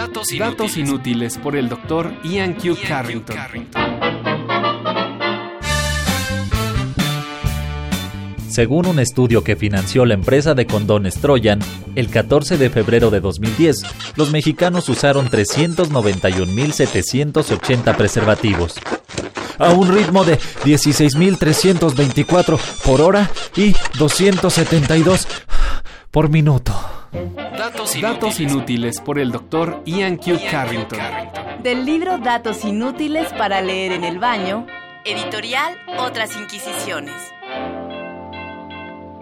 Datos inútiles por el Dr. Ian Q. Carrington. Según un estudio que financió la empresa de condones Trojan, el 14 de febrero de 2010, los mexicanos usaron 391.780 preservativos, a un ritmo de 16.324 por hora y 272 por minuto. Datos inútiles por el Dr. Ian Q. Carrington. Del libro Datos inútiles para leer en el baño, editorial Otras Inquisiciones.